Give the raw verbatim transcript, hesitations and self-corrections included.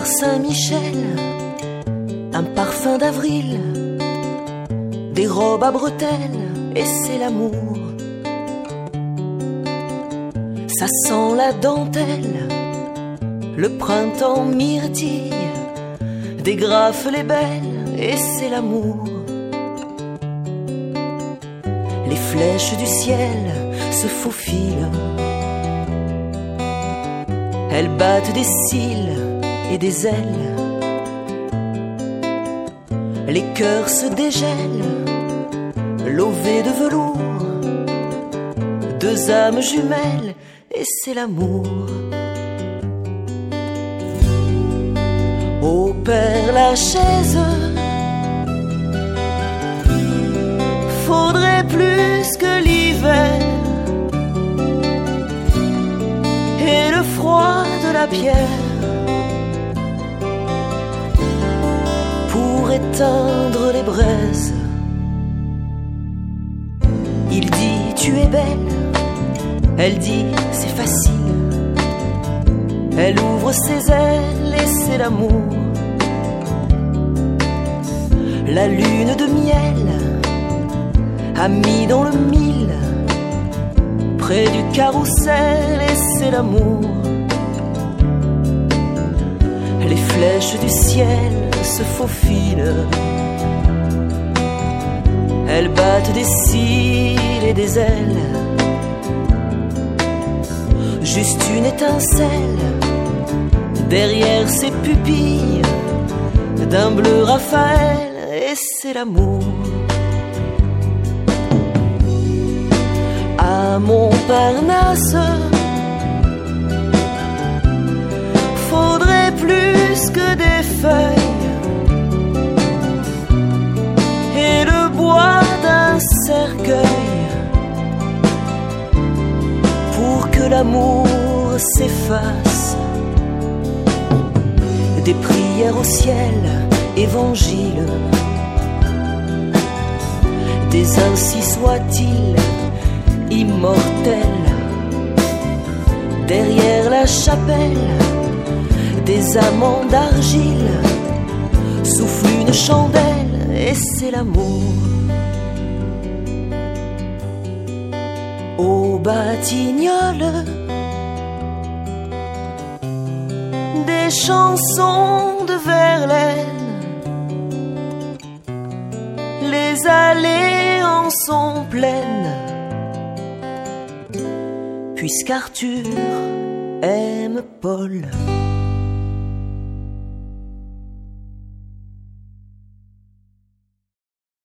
boulevard Saint-Michel, un parfum d'avril, des robes à bretelles, et c'est l'amour. Ça sent la dentelle, le printemps myrtille, dégrafe les belles, et c'est l'amour. Les flèches du ciel se faufilent, elles battent des cils et des ailes. Les cœurs se dégèlent, lovés de velours, deux âmes jumelles, et c'est l'amour. Au Père Lachaise, faudrait plus que l'hiver et le froid de la pierre pour éteindre les braises. Il dit tu es belle, elle dit c'est facile. Elle ouvre ses ailes et c'est l'amour. La lune de miel a mis dans le mille, près du carrousel, et c'est l'amour. Les flèches du ciel se faufilent, elles battent des cils et des ailes. Juste une étincelle derrière ses pupilles d'un bleu Raphaël, et c'est l'amour. À Montparnasse, faudrait plus que des feuilles et le bois d'un cercueil pour que l'amour s'efface. Des prières au ciel, évangile, des ainsi soit-il immortels. Derrière la chapelle, des amants d'argile soufflent une chandelle, et c'est l'amour. Aux Batignolles, des chansons de Verlaine, les allées en sont pleines, puisqu'Arthur aime Paul.